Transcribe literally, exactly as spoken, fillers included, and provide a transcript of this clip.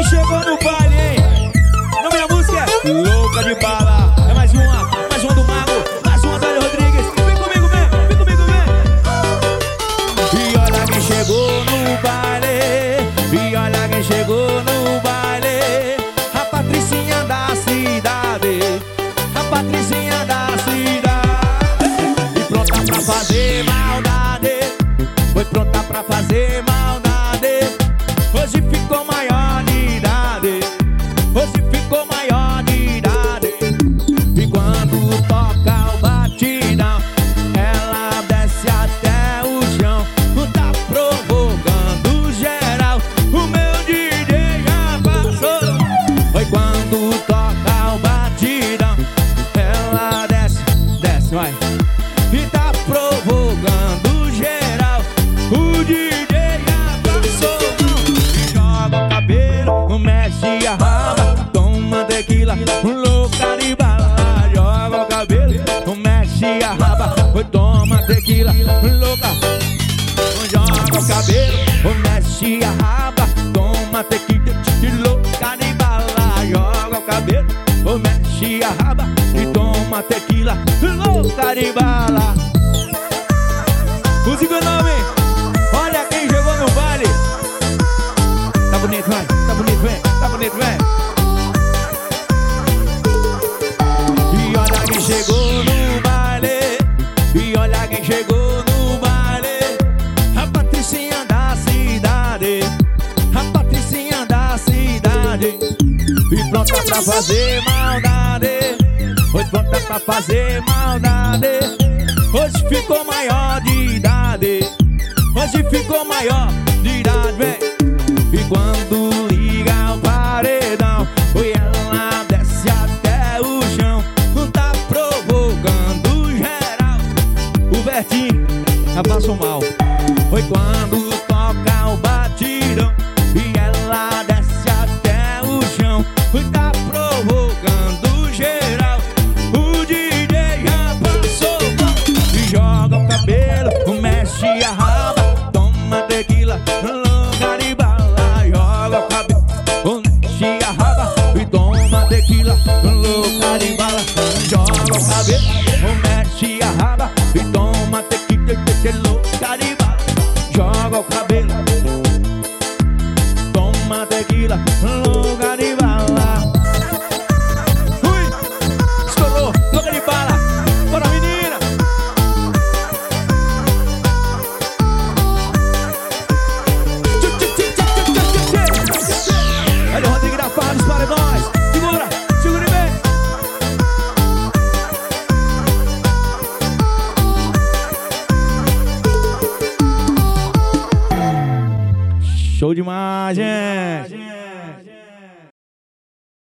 chegou no baile, hein? O nome da música é Louca de Bala. É mais uma, mais uma do Mago, mais uma do Hélio Rodrigues. Vem comigo, vem, vem comigo, vem. E olha quem chegou no baile, e olha quem chegou no baile. A Patricinha da cidade, a Patricinha da cidade. E pronta pra fazer maldade, foi pronta pra fazer maldade. Hoje ficou maior de idade, hoje ficou maior de idade. E quando toca o batidão, ela desce até o chão. Tá provocando geral, o meu D J já passou. Foi quando toca o batidão, ela desce, desce, vai. E tá provocando geral, o D J já passou. Joga o cabelo, mexe a raba, toma tequila, louca de bala. Joga o cabelo, mexe a raba, toma tequila, louca. Joga o cabelo, mexe a raba, toma tequila, louca de bala. Joga o cabelo, mexe a raba e toma tequila, louca de bala. Música nome, olha quem chegou no baile. Tá bonito, vai, tá bonito, vem, tá bonito, vem. E olha quem chegou no baile, e olha quem chegou no baile. A Patricinha da cidade, a Patricinha da cidade. E pronta pra fazer maldade, foi pronta pra fazer maldade. Hoje ficou maior de idade, hoje ficou maior de idade, vem. E quando liga o paredão, oi, ela desce até o chão. Tá provocando geral, o Bertinho já passou mal. Foi quando toca o batidão e ela desce até o chão. Tá provocando geral, o D J já passou. E joga o cabelo, mexe a raba, toma tequila, louca de bala. Joga o cabelo, mexe a raba e toma tequila, louca de bala. Joga o cabelo, mexe a raba e toma tequila, louca de bala. Joga o cabelo, toma tequila, louca de bala. Fui, estourou, louca de bala. Bora, menina. Hélio Rodrigues da Farra dos Paredões. Segura, segura e vem. Show demais, gente.